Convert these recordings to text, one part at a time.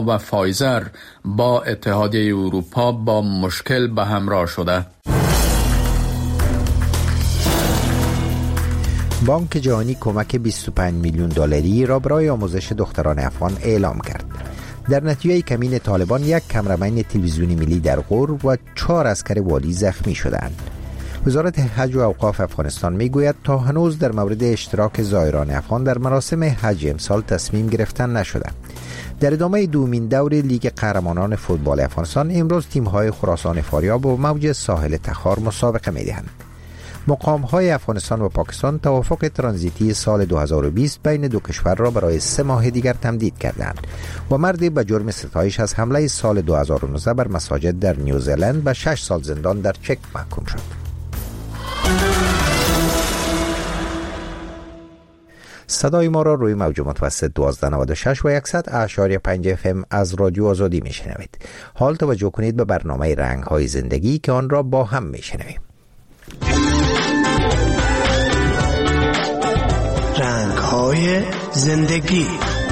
و فایزر با اتحادیه اروپا با مشکل به همراه شده. بانک جهانی کمک 25 میلیون دلاری را برای آموزش دختران افغان اعلام کرد. در نتیجه کمین طالبان یک کامرمن تلویزیونی ملی در غور و 4 عسکر والی زخمی شدند. وزارت حج و اوقاف افغانستان میگوید تا هنوز در مورد اشتراک زائران افغان در مراسم حج امسال تصمیم گرفتن نشده. در ادامه دومین دور لیگ قهرمانان فوتبال افغانستان امروز تیم‌های خراسان فاریاب و موج ساحل تخار مسابقه می‌دهند. مقام‌های افغانستان و پاکستان توافق ترانزیتی سال 2020 بین دو کشور را برای 3 ماه دیگر تمدید کردند و مردی به جرم ستایش از حمله سال 2019 بر مساجد در نیوزلند به 6 سال زندان در چک محکوم شد. صدای ما را روی موج متوسط 1296 و 100.5 FM از رادیو آزادی میشنوید. حال توجه کنید به برنامه رنگ‌های زندگی که آن را با هم میشنویم. رنگ‌های زندگی.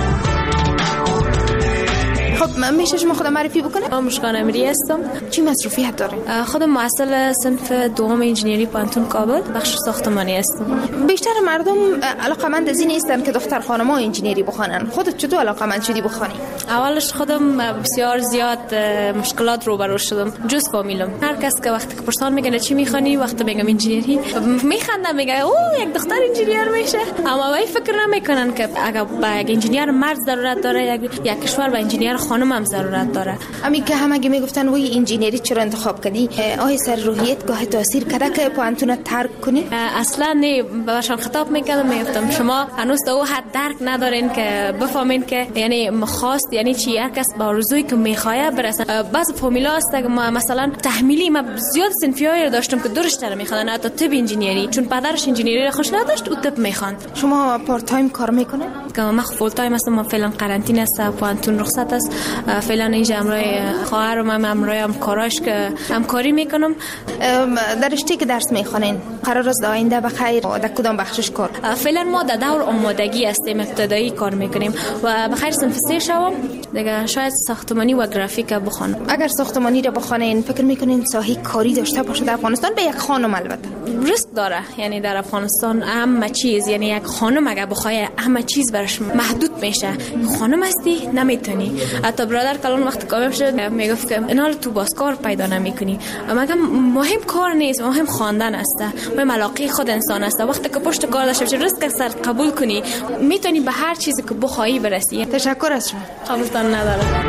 خب من میشه شما خودم معرفی بکنم؟ من مشکان امیری هستم. چی مصروفیت دارین؟ خودم محصل صنف دوم انجینری پانتون کابل بخش ساختمانی هستم. بیشتر مردم علاقه‌مند از این نیستن که دختر خانم‌ها انجینری بخوانن. خودت چطور علاقه‌مند شدی بخوانی؟ اولش خودم بسیار زیاد مشکلات روبرو شدم جز فامیلم. هر کس که وقتی که پرسان میکنه چی میخوانی وقتی میگم انجینری میخندن میگه او یک دختر انجینیر میشه، اما وای فکر نمیکنن که اگر با یک انجینیر مرد ضرورت داره یک کشور به انجینیر خانم هم ضرورت داره. امی که همه میگفتن وای انجینری چرا انتخاب کردی؟ آیا سر روحیت گاه تاثیر کرده که پانتون ترک کنی؟ اصلا نه، بهشان خطاب میکردم میگفتم شما هنوز تو حد درک ندارین که بفهمین که یعنی خواست یعنی چی. هر کس با آرزویی که میخواد برسه. بعض فامیلا هست که ما مثلا تحمیلی ما زیاد صنفیایی داشتم که درشتر میخوادن حتی طب انجینری، چون پدرش انجینری خوش نداشت او طب میخواند. شما پارت تایم کار میکنه؟ که من فول تایم هستم. من فعلا قرنطینه است، پانتون رخصت است. فعلا اینجا امروی خواهرم امروی هم کاراش که همکاری میکنم. در رشته که درس میخونین قرار است آینده بخیر در کدام بخشش کار؟ فعلا ما در دور آمادگی هستیم، ابتدایی کار میکنیم و بخیر صنف 3 شوم دیگه شاید ساختمانی و گرافیک بخونم. اگر ساختمانی را بخونین فکر میکنین ساحه کاری داشته باشه در افغانستان به یک خانم؟ البته ریسک داره، یعنی در افغانستان همه چیز، یعنی یک خانم اگر بخواد همه چیز برش محدود میشه. خانم هستی نمیتونی. حتی برادر کلان وقت کامل شد میگفت که اینا تو بازکار پیدا نمیکنی. مگه مهم کار نیست، مهم خواندن است، مهم علاقه خود انسان است. وقتی که پشت کار داشته باشی ریسک سر قبول کنی میتونی به هر چیزی که بخوای برسی. تشکر از شما. قبولتان نداره.